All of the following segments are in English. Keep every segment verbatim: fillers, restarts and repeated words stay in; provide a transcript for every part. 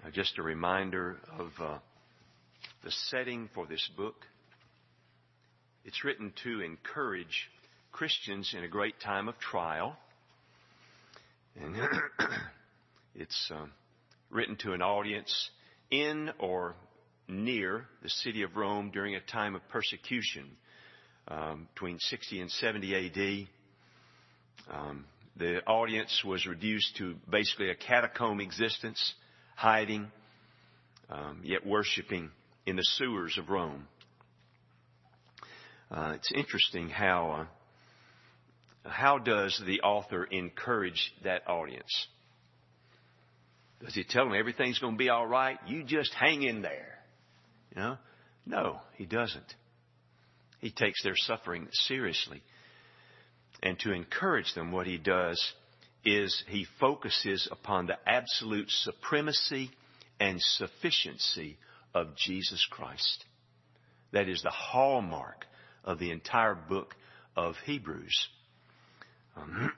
Uh, just a reminder of uh, the setting for this book. It's written to encourage Christians in a great time of trial. And it's uh, written to an audience in or near the city of Rome during a time of persecution um, between sixty and seventy A D. Um, the audience was reduced to basically a catacomb existence, hiding, um, yet worshiping in the sewers of Rome. Uh, it's interesting how uh, how does the author encourage that audience? Does he tell them everything's going to be all right? You just hang in there. You know? No, he doesn't. He takes their suffering seriously. And to encourage them, what he does is he focuses upon the absolute supremacy and sufficiency of Jesus Christ. That is the hallmark of the entire book of Hebrews. Um,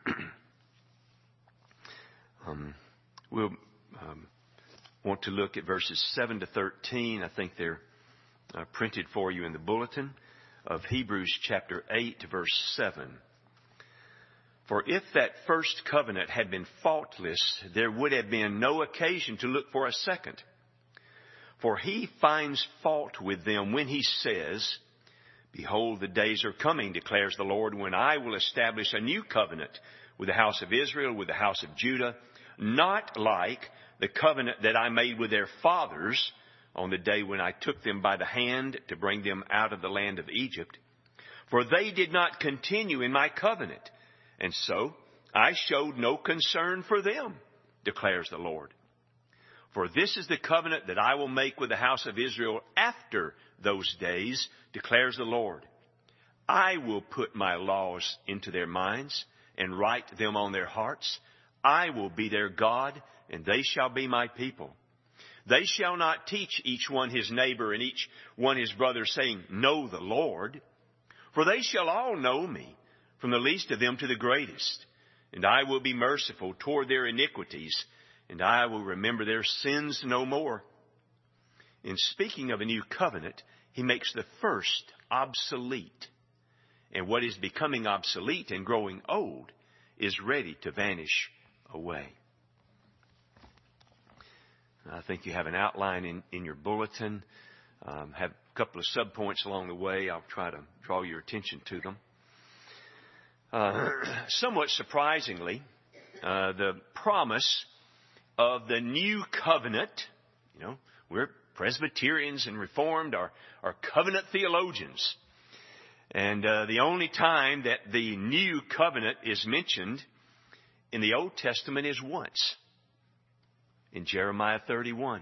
um, we'll um, want to look at verses seven to thirteen. I think they're uh, printed for you in the bulletin of Hebrews chapter eight, verse seven. For if that first covenant had been faultless, there would have been no occasion to look for a second. For he finds fault with them when he says, Behold, the days are coming, declares the Lord, when I will establish a new covenant with the house of Israel, with the house of Judah, not like the covenant that I made with their fathers on the day when I took them by the hand to bring them out of the land of Egypt. For they did not continue in my covenant, and so I showed no concern for them, declares the Lord. For this is the covenant that I will make with the house of Israel after those days, declares the Lord. I will put my laws into their minds and write them on their hearts. I will be their God, and they shall be my people. They shall not teach each one his neighbor and each one his brother, saying, Know the Lord. For they shall all know me, from the least of them to the greatest. And I will be merciful toward their iniquities, and I will remember their sins no more. In speaking of a new covenant, he makes the first obsolete. And what is becoming obsolete and growing old is ready to vanish away. I think you have an outline in, in your bulletin. Um, have a couple of subpoints along the way. I'll try to draw your attention to them. Uh, somewhat surprisingly, uh, the promise of the new covenant, you know, we're Presbyterians and Reformed are, are covenant theologians. And uh, the only time that the new covenant is mentioned in the Old Testament is once, in Jeremiah thirty-one.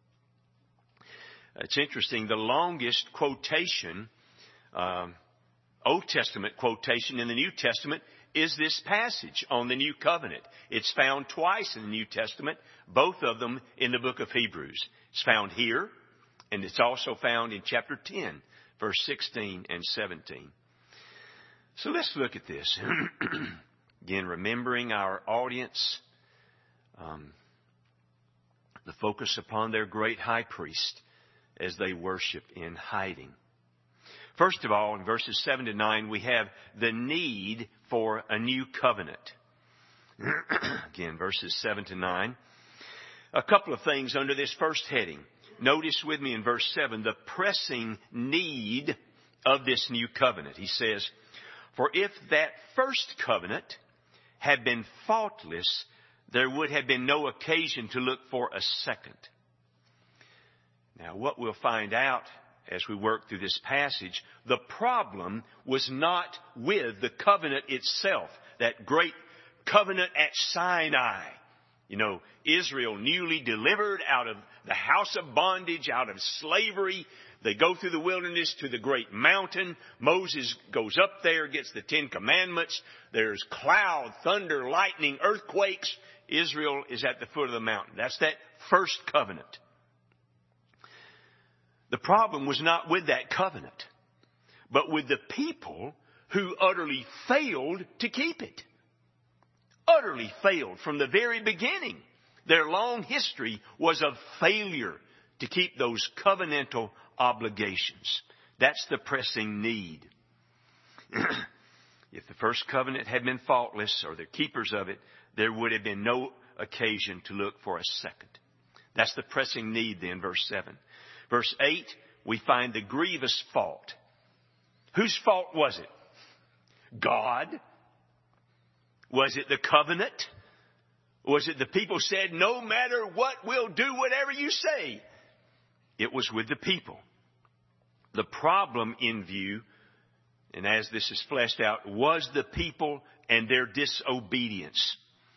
It's interesting, the longest quotation, um, Old Testament quotation in the New Testament is this passage on the new covenant. It's found twice in the New Testament, both of them in the book of Hebrews. It's found here, and it's also found in chapter ten, verse sixteen and seventeen. So let's look at this. Again, remembering our audience, um, the focus upon their great high priest as they worship in hiding. First of all, in verses seven to nine, we have the need for a new covenant. Again, verses seven to nine. A couple of things under this first heading. Notice with me in verse seven, the pressing need of this new covenant. He says, For if that first covenant had been faultless, there would have been no occasion to look for a second. Now, what we'll find out as we work through this passage, the problem was not with the covenant itself, that great covenant at Sinai. You know, Israel newly delivered out of the house of bondage, out of slavery. They go through the wilderness to the great mountain. Moses goes up there, gets the Ten Commandments. There's cloud, thunder, lightning, earthquakes. Israel is at the foot of the mountain. That's that first covenant. The problem was not with that covenant, but with the people who utterly failed to keep it. Utterly failed from the very beginning. Their long history was of failure to keep those covenantal obligations. That's the pressing need. If the first covenant had been faultless, or the keepers of it, there would have been no occasion to look for a second. That's the pressing need then, verse seven. Verse eight, we find the grievous fault. Whose fault was it? God? Was it the covenant? Was it the people said, no matter what, we'll do whatever you say? It was with the people. The problem in view, and as this is fleshed out, was the people and their disobedience.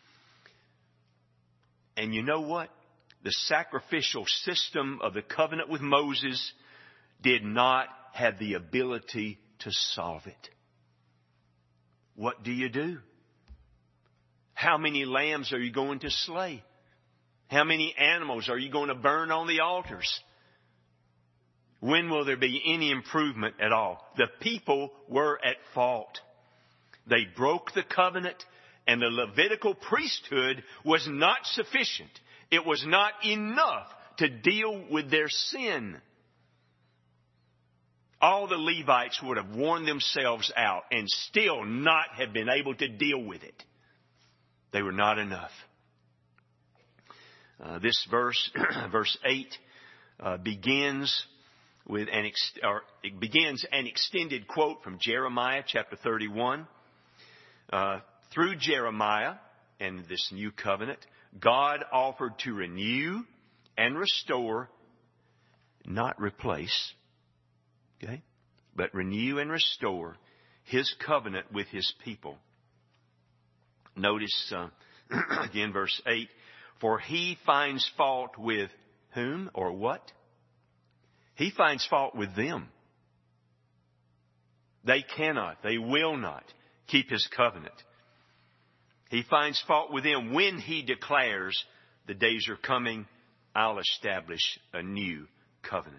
And you know what? The sacrificial system of the covenant with Moses did not have the ability to solve it. What do you do? How many lambs are you going to slay? How many animals are you going to burn on the altars? When will there be any improvement at all? The people were at fault. They broke the covenant, and the Levitical priesthood was not sufficient. It was not enough to deal with their sin. All the Levites would have worn themselves out and still not have been able to deal with it. They were not enough. Uh, this verse, verse eight, uh, begins with an ex- or it begins an extended quote from Jeremiah chapter thirty-one. Uh, through Jeremiah and this new covenant, God offered to renew and restore, not replace, okay, but renew and restore His covenant with His people. Notice uh, again verse eight, for He finds fault with whom or what? He finds fault with them. They cannot, they will not keep His covenant. He finds fault with them when He declares, the days are coming, I'll establish a new covenant.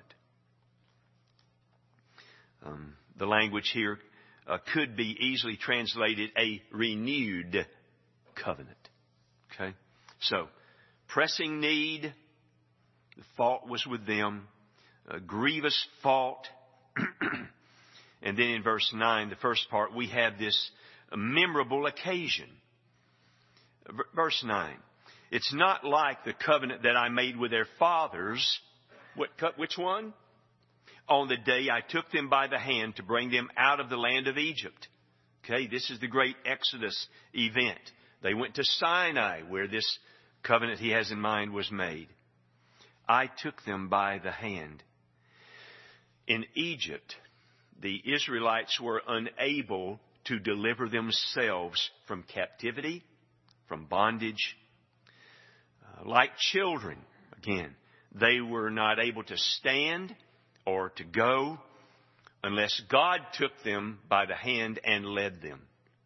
Um, the language here uh, could be easily translated a renewed covenant. Okay? So, pressing need, the fault was with them, a grievous fault. And then in verse nine, the first part, we have this memorable occasion. V- verse nine, it's not like the covenant that I made with their fathers. What, which one? On the day I took them by the hand to bring them out of the land of Egypt. Okay, this is the great Exodus event. They went to Sinai, where this covenant He has in mind was made. I took them by the hand. In Egypt, the Israelites were unable to deliver themselves from captivity, from bondage. Uh, like children, again, they were not able to stand or to go unless God took them by the hand and led them.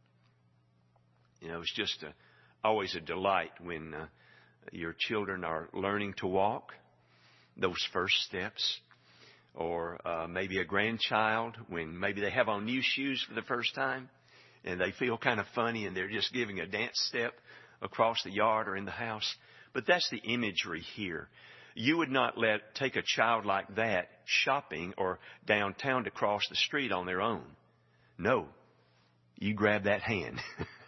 You know, it's just a, always a delight when uh, your children are learning to walk, those first steps. Or uh, maybe a grandchild when maybe they have on new shoes for the first time and they feel kind of funny and they're just giving a dance step across the yard or in the house. But that's the imagery here. You would not let take a child like that shopping or downtown to cross the street on their own. No, you grab that hand.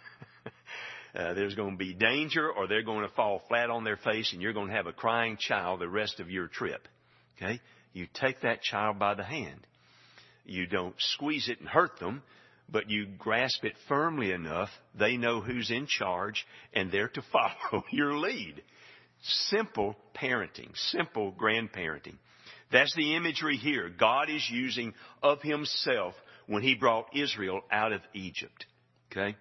uh, there's going to be danger, or they're going to fall flat on their face and you're going to have a crying child the rest of your trip. Okay? You take that child by the hand. You don't squeeze it and hurt them, but you grasp it firmly enough. They know who's in charge and they're to follow your lead. Simple parenting, simple grandparenting. That's the imagery here. God is using of Himself when He brought Israel out of Egypt. Okay?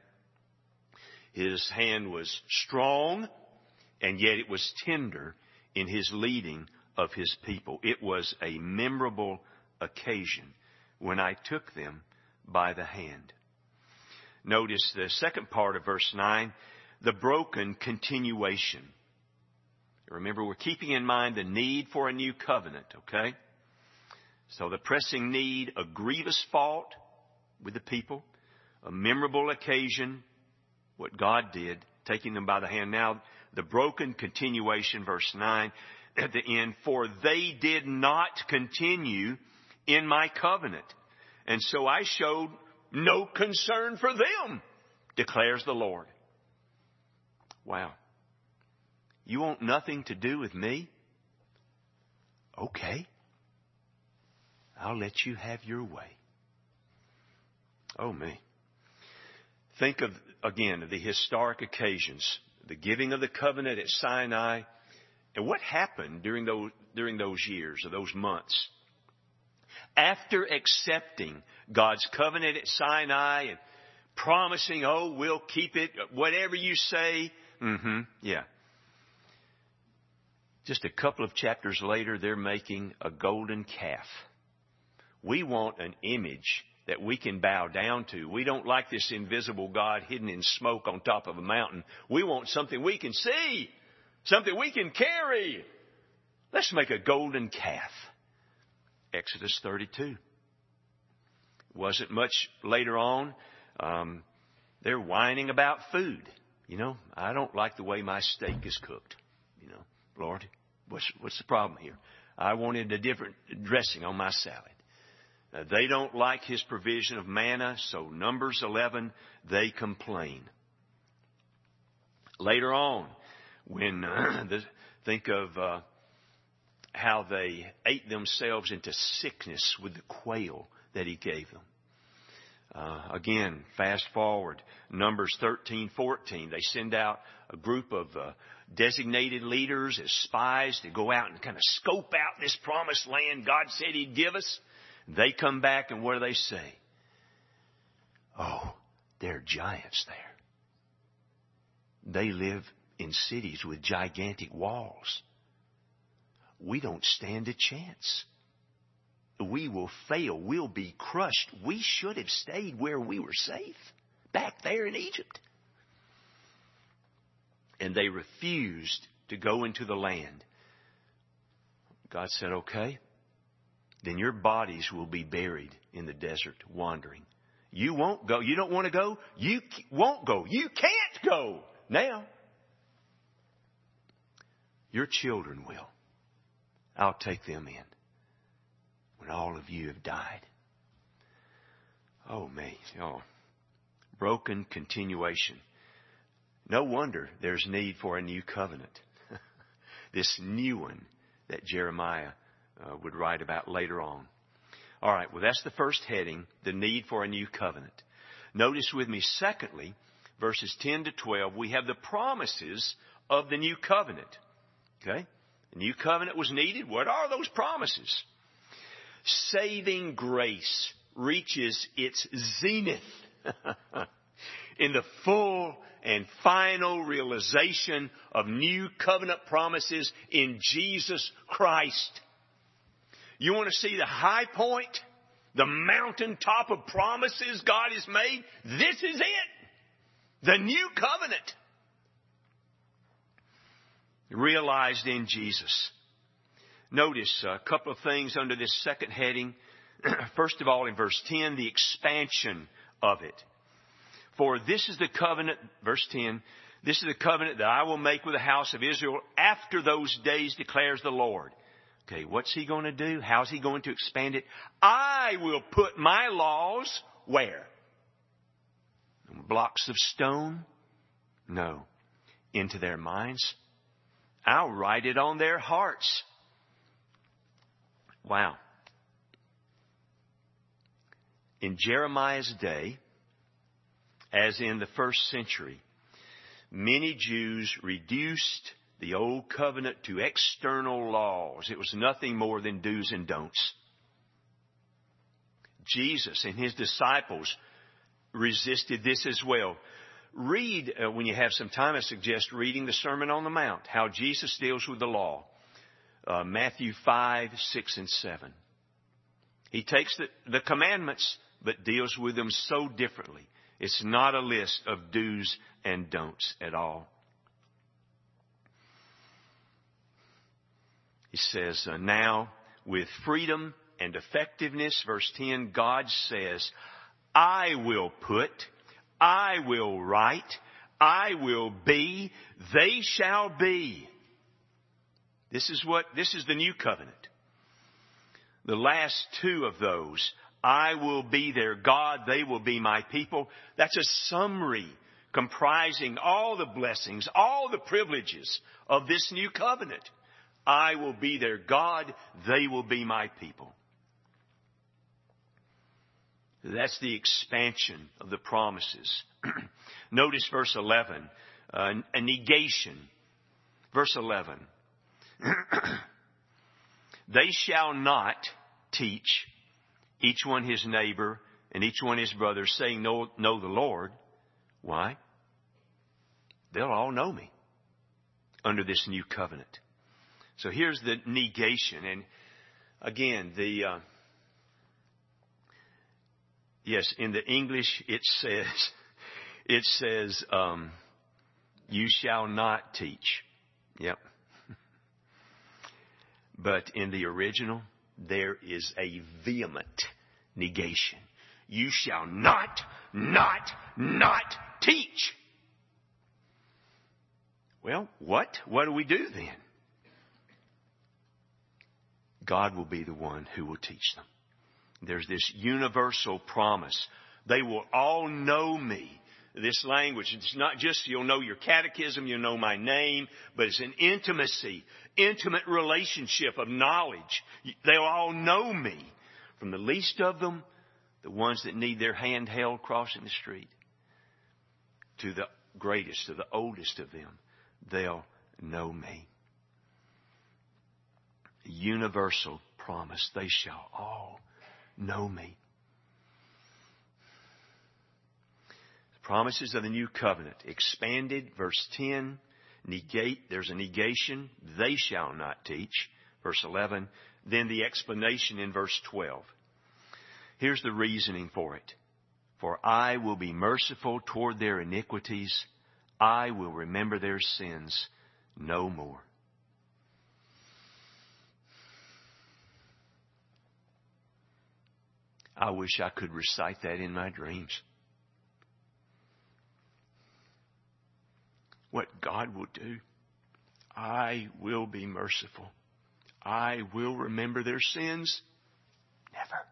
His hand was strong, and yet it was tender in His leading of His people. It was a memorable occasion when I took them by the hand. Notice the second part of verse nine, the broken continuation. Remember, we're keeping in mind the need for a new covenant, okay? So the pressing need, a grievous fault with the people, a memorable occasion, what God did, taking them by the hand. Now, the broken continuation, verse nine at the end, for they did not continue in my covenant. And so I showed no concern for them, declares the Lord. Wow. You want nothing to do with me? Okay. I'll let you have your way. Oh, me. Think of, again, of the historic occasions, the giving of the covenant at Sinai, and what happened during those, during those years or those months. After accepting God's covenant at Sinai and promising, oh, we'll keep it, whatever you say. Mm-hmm, yeah. Just a couple of chapters later, they're making a golden calf. We want an image that we can bow down to. We don't like this invisible God hidden in smoke on top of a mountain. We want something we can see, something we can carry. Let's make a golden calf. Exodus thirty-two. Wasn't much later on. Um, they're whining about food. You know, I don't like the way my steak is cooked. You know, Lord, what's, what's the problem here? I wanted a different dressing on my salad. Uh, they don't like His provision of manna, so Numbers eleven, they complain. Later on, when uh, the, think of uh, how they ate themselves into sickness with the quail that He gave them. Uh, again, fast forward, Numbers thirteen, fourteen, they send out a group of uh, designated leaders as spies to go out and kind of scope out this promised land God said He'd give us. They come back and what do they say? Oh, there are giants there. They live in cities with gigantic walls. We don't stand a chance. We will fail. We'll be crushed. We should have stayed where we were safe, back there in Egypt. And they refused to go into the land. God said, okay, then your bodies will be buried in the desert wandering. You won't go. You don't want to go. You won't go. You can't go now. Your children will. I'll take them in when all of you have died. Oh, me. Oh, broken continuation. No wonder there's need for a new covenant. This new one that Jeremiah uh, would write about later on. All right, well, that's the first heading, the need for a new covenant. Notice with me, secondly, verses ten to twelve, we have the promises of the new covenant. Okay? The new covenant was needed. What are those promises? Saving grace reaches its zenith in the full and final realization of new covenant promises in Jesus Christ. You want to see the high point, the mountaintop of promises God has made? This is it. The new covenant. Realized in Jesus. Notice a couple of things under this second heading. First of all, in verse ten, the expansion of it. For this is the covenant, verse ten, this is the covenant that I will make with the house of Israel after those days, declares the Lord. Okay, what's He going to do? How's He going to expand it? I will put my laws where? Blocks of stone? No. Into their minds. I'll write it on their hearts. Wow. In Jeremiah's day, as in the first century, many Jews reduced the old covenant to external laws. It was nothing more than do's and don'ts. Jesus and His disciples resisted this as well. Read, uh, when you have some time, I suggest reading the Sermon on the Mount, how Jesus deals with the law. Uh, Matthew five, six, and seven. He takes the, the commandments, but deals with them so differently. It's not a list of do's and don'ts at all. He says, uh, now with freedom and effectiveness, verse ten, God says, I will put, I will write, I will be, they shall be. This is what, this is the new covenant. The last two of those, I will be their God, they will be my people. That's a summary comprising all the blessings, all the privileges of this new covenant. I will be their God, they will be my people. That's the expansion of the promises. Notice verse eleven, uh, a negation. Verse eleven. They shall not teach each one his neighbor and each one his brother, saying, know, know the Lord. Why? They'll all know me under this new covenant. So here's the negation. And again, the uh, yes, in the English it says it says um, you shall not teach. Yep. But in the original, there is a vehement negation. You shall not, not, not teach. Well, what? What do we do then? God will be the one who will teach them. There's this universal promise. They will all know me. This language, it's not just you'll know your catechism, you'll know my name, but it's an intimacy, intimate relationship of knowledge. They'll all know me. From the least of them, the ones that need their hand held crossing the street, to the greatest, to the oldest of them, they'll know me. A universal promise. They shall all know me. Promises of the new covenant. Expanded, verse ten. Negate, there's a negation. They shall not teach. Verse eleven. Then the explanation in verse twelve. Here's the reasoning for it. For I will be merciful toward their iniquities. I will remember their sins no more. I wish I could recite that in my dreams. What God will do. I will be merciful. I will remember their sins. Never.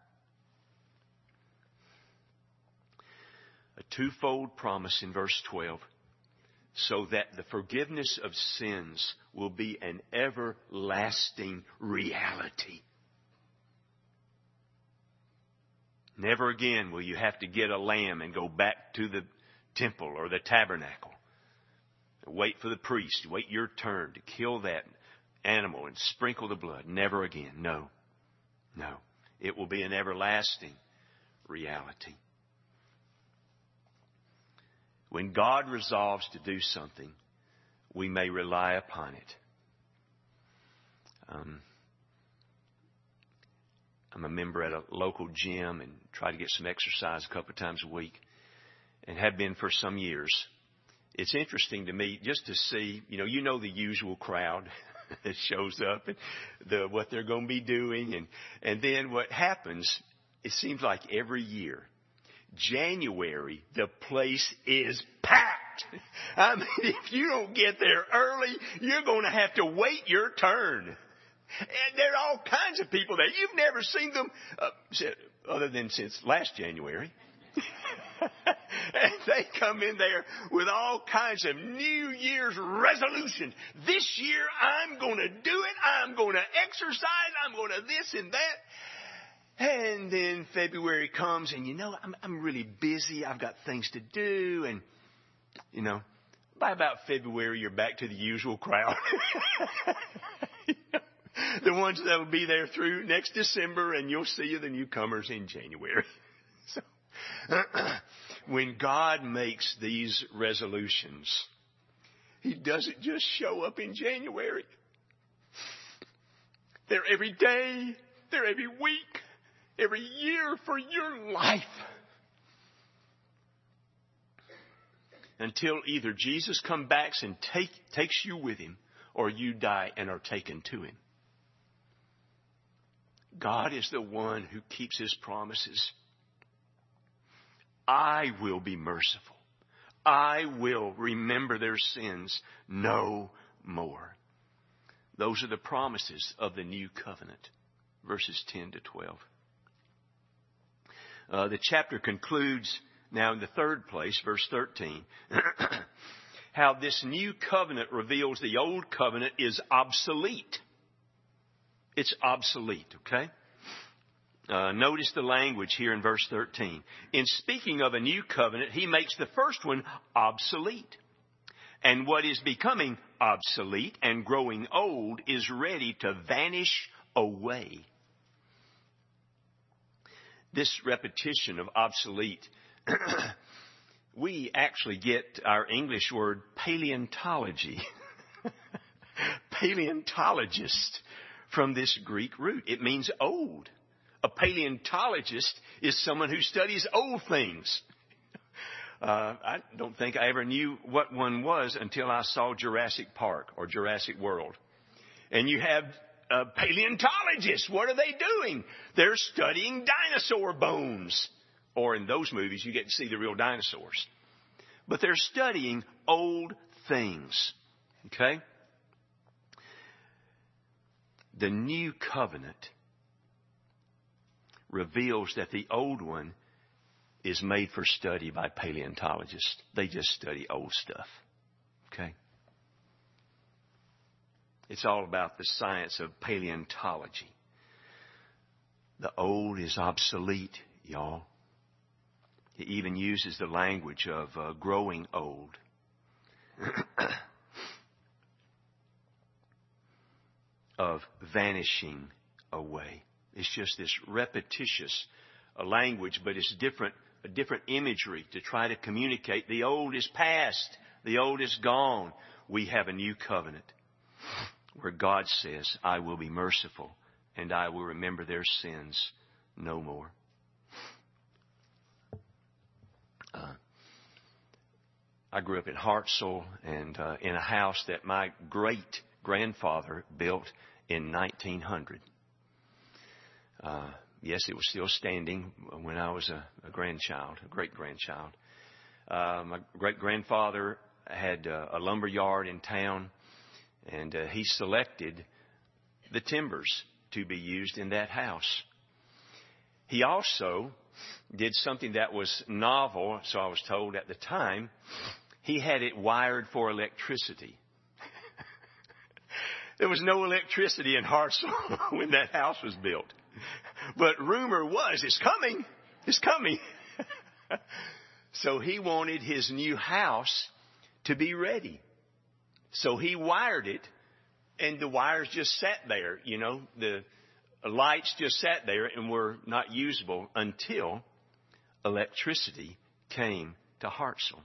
A twofold promise in verse twelve. So that the forgiveness of sins will be an everlasting reality. Never again will you have to get a lamb and go back to the temple or the tabernacle. Wait for the priest. Wait your turn to kill that animal and sprinkle the blood. Never again. No. No. It will be an everlasting reality. When God resolves to do something, we may rely upon it. Um, I'm a member at a local gym and try to get some exercise a couple of times a week, and have been for some years. It's interesting to me just to see, you know, you know the usual crowd that shows up and the what they're going to be doing. And, and then what happens, it seems like every year, January, the place is packed. I mean, if you don't get there early, you're going to have to wait your turn. And there are all kinds of people there. You've never seen them uh, other than since last January. And they come in there with all kinds of New Year's resolutions. This year I'm going to do it. I'm going to exercise. I'm going to this and that. And then February comes and, you know, I'm, I'm really busy. I've got things to do. And, you know, by about February, you're back to the usual crowd. You know, the ones that will be there through next December, and you'll see the newcomers in January. So, when God makes these resolutions, He doesn't just show up in January. They're every day. They're every week. Every year for your life. Until either Jesus comes back and take, takes you with Him, or you die and are taken to Him. God is the one who keeps His promises. I will be merciful. I will remember their sins no more. Those are the promises of the new covenant. Verses ten to twelve. Uh, the chapter concludes now in the third place, verse thirteen. How this new covenant reveals the old covenant is obsolete. It's obsolete, okay? Uh, notice the language here in verse thirteen. In speaking of a new covenant, he makes the first one obsolete. And what is becoming obsolete and growing old is ready to vanish away. This repetition of obsolete, we actually get our English word paleontology, paleontologist, from this Greek root. It means old. A paleontologist is someone who studies old things. Uh, I don't think I ever knew what one was until I saw Jurassic Park or Jurassic World. And you have uh, paleontologists. What are they doing? They're studying dinosaur bones. Or in those movies, you get to see the real dinosaurs. But they're studying old things. Okay? The new covenant reveals that the old one is made for study by paleontologists. They just study old stuff. Okay? It's all about the science of paleontology. The old is obsolete, y'all. He even uses the language of uh, growing old. Of vanishing away. It's just this repetitious uh, language, but it's different, a different imagery to try to communicate. The old is past. The old is gone. We have a new covenant where God says, I will be merciful and I will remember their sins no more. Uh, I grew up in Hartselle and uh, in a house that my great grandfather built in nineteen hundred. Uh, yes, it was still standing when I was a, a grandchild, a great-grandchild. Uh, my great-grandfather had uh, a lumber yard in town, and uh, he selected the timbers to be used in that house. He also did something that was novel, so I was told at the time. He had it wired for electricity. There was no electricity in Hartselle when that house was built. But rumor was, it's coming. It's coming. So he wanted his new house to be ready. So he wired it, and the wires just sat there. You know, the lights just sat there and were not usable until electricity came to Hartselle.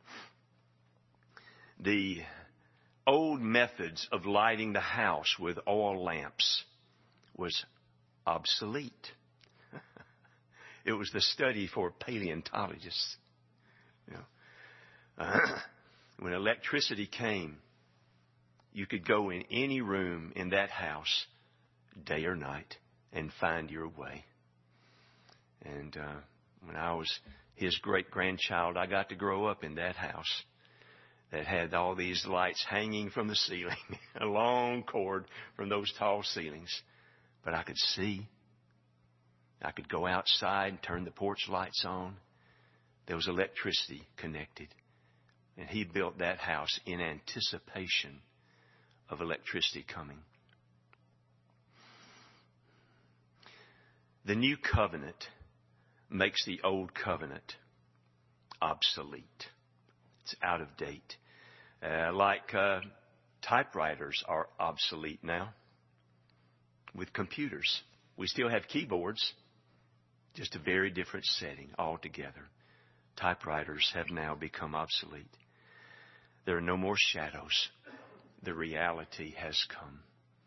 The old methods of lighting the house with oil lamps was obsolete. It was the study for paleontologists. You know, uh, when electricity came, you could go in any room in that house, day or night, and find your way. And uh, when I was his great-grandchild, I got to grow up in that house that had all these lights hanging from the ceiling, a long cord from those tall ceilings. But I could see. I could go outside and turn the porch lights on. There was electricity connected. And he built that house in anticipation of electricity coming. The new covenant makes the old covenant obsolete. It's out of date. Uh, like uh, typewriters are obsolete now with computers. We still have keyboards, just a very different setting altogether. Typewriters have now become obsolete. There are no more shadows. The reality has come.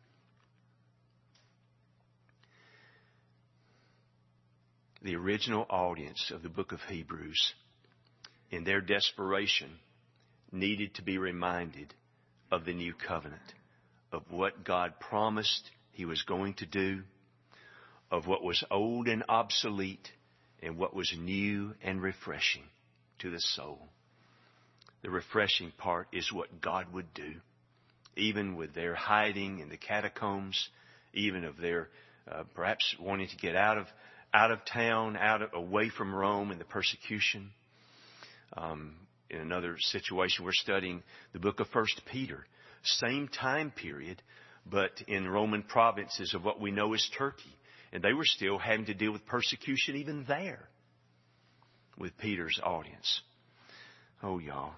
The original audience of the book of Hebrews, in their desperation, needed to be reminded of the new covenant, of what God promised He was going to do, of what was old and obsolete, and what was new and refreshing to the soul. the refreshing part is what God would do. Even with their hiding in the catacombs, even of their uh, perhaps wanting to get out of out of town, out of, away from Rome and the persecution. Um, in another situation, we're studying the book of First Peter. Same time period, but in Roman provinces of what we know as Turkey. And they were still having to deal with persecution even there with Peter's audience. Oh, y'all.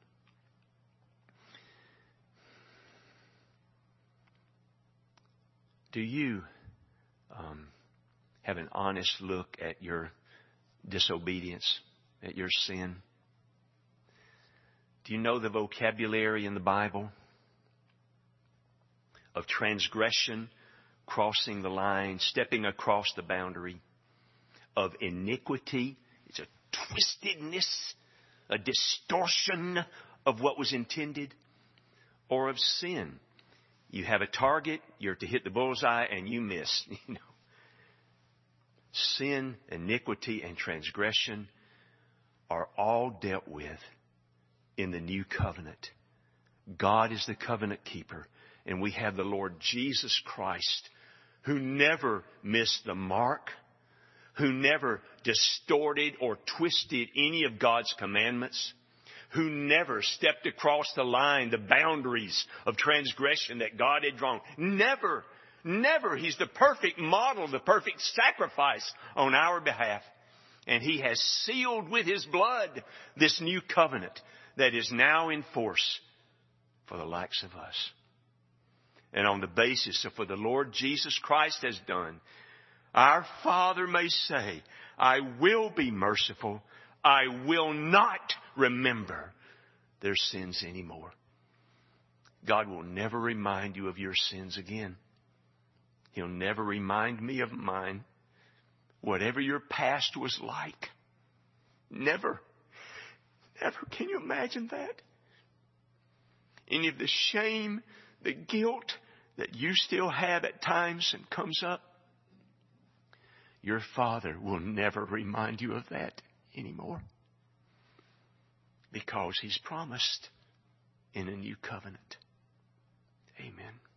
Do you um, have an honest look at your disobedience, at your sin? Do you know the vocabulary in the Bible of transgression, crossing the line, stepping across the boundary, of iniquity? It's a twistedness, a distortion of what was intended, or of sin. You have a target, you're to hit the bullseye, and you miss. You know, sin, iniquity, and transgression are all dealt with in the new covenant. God is the covenant keeper, and we have the Lord Jesus Christ, who never missed the mark, who never distorted or twisted any of God's commandments, who never stepped across the line, the boundaries of transgression that God had drawn. Never, never. He's the perfect model, the perfect sacrifice on our behalf. And He has sealed with His blood this new covenant that is now in force for the likes of us. And on the basis of what the Lord Jesus Christ has done, our Father may say, I will be merciful. I will not remember their sins anymore. God will never remind you of your sins again. He'll never remind me of mine. Whatever your past was like. Never. Never. Can you imagine that? Any of the shame, the guilt that you still have at times and comes up, your Father will never remind you of that anymore. Because He's promised in a new covenant. Amen.